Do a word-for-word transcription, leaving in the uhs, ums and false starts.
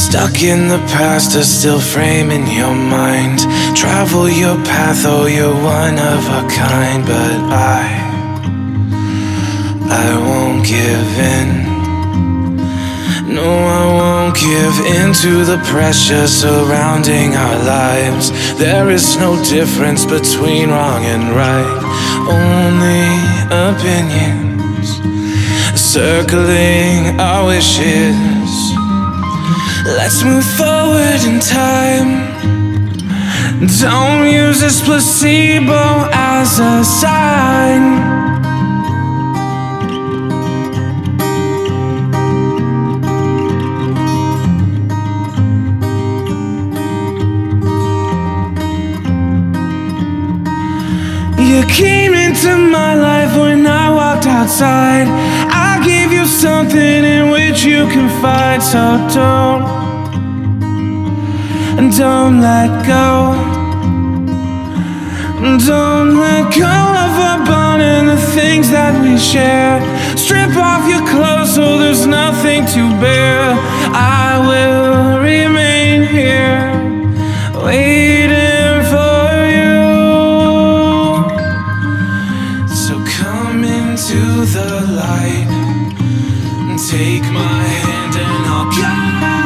Stuck in the past are still framing your mind. Travel your path, oh you're one of a kind. But I, I won't give in. No, I won't give in to the pressure surrounding our lives. There is no difference between wrong and right, only opinions circling our wishes. Let's move forward in time. Don't use this placebo as a sign. You came into my life when I walked outside. I gave you something in which you confide. So don't, don't let go. Don't let go of our bond and the things that we share. Strip off your clothes so there's nothing to bear. I will remain here, waiting for you. So come into the light and take my hand and I'll guide